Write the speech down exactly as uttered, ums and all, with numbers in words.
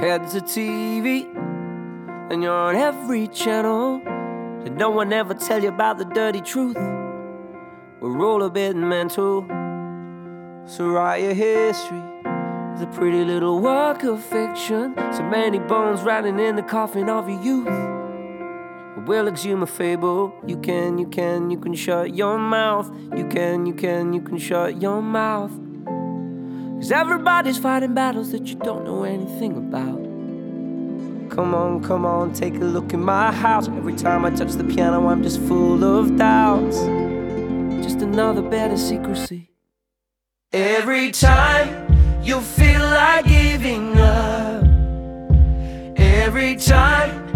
There's a T V, and you're on every channel. Did no one ever tell you about the dirty truth? We're all a bit mental. So write your history. It's a pretty little work of fiction. So many bones rattling in the coffin of your youth. We'll exhume a fable. You can, you can, you can shut your mouth. You can, you can, you can shut your mouth. Cause everybody's fighting battles that you don't know anything about. Come on, come on, take a look in my house. Every time I touch the piano, I'm just full of doubts. Just another bed of secrecy. Every time you feel like giving up, every time